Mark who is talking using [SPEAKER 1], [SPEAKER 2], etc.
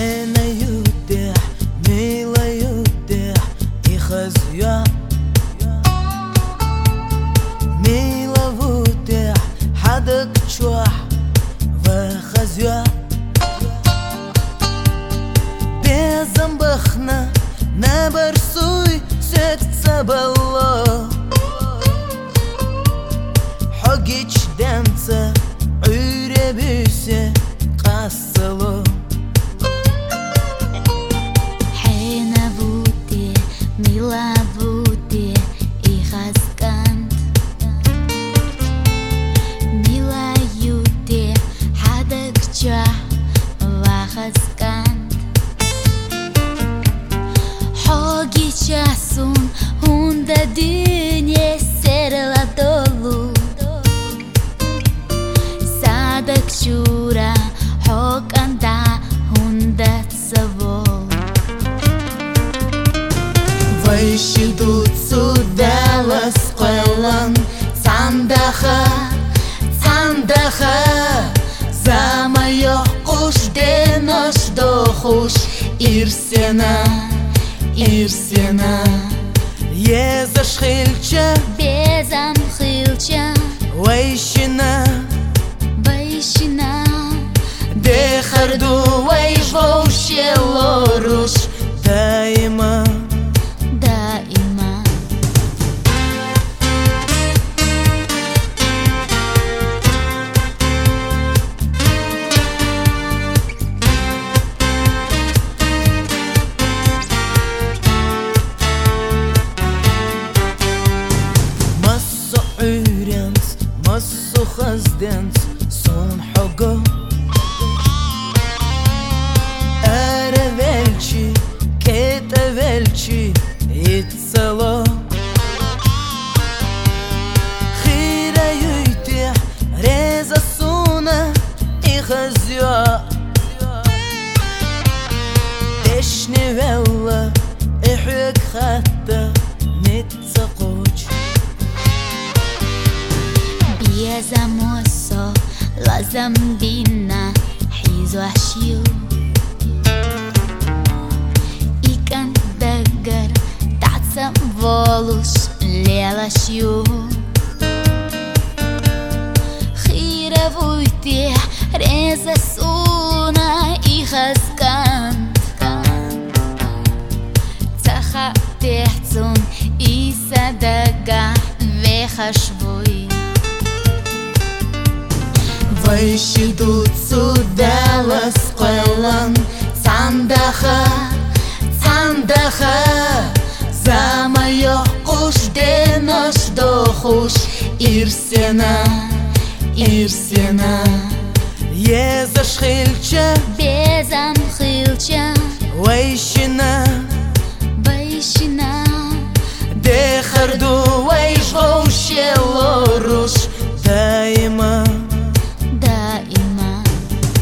[SPEAKER 1] Менеюте, милаюте и хазя. Милавуте, хадак чуах вахазя. Безамбахна, не барсуй сердце было. Хогич денце, уребюсе قصلو
[SPEAKER 2] حين بودي ميلا بودي إخسكنت ميلا يودي حدك جاه وخسكنت حاجي جاسون هوندا دنيا سرلا دولو سادك شورا Hokanda hundat savol
[SPEAKER 1] Вайшидут судала сқойлан Цандаха, цандаха Замайох қуш денош дохуш Ирсена, ирсена Езаш хилча,
[SPEAKER 2] безам хилча
[SPEAKER 1] Вайшина,
[SPEAKER 2] вайшина
[SPEAKER 1] Дехарду вайшвоуше лоруш Даима,
[SPEAKER 2] даима
[SPEAKER 1] Массо урянц, массо хазденц Сон хого Велчи, кета велчи и цело Хираюйте, реза суна и хазя Дешни велла, и хюк хатта, ницца куч
[SPEAKER 2] Безамосо, лазамбина, хизу ашью Волос лелашью Хиравуйте реза суна и хаскант Цаха техцун и садага вехашвуй
[SPEAKER 1] Вайшидут судала сқойлан Цандаха, цандаха Замайох қуш денош дохуш Ирсена, ирсена Езаш хилча,
[SPEAKER 2] безам хилча
[SPEAKER 1] Вайшина,
[SPEAKER 2] вайшина
[SPEAKER 1] Дехарду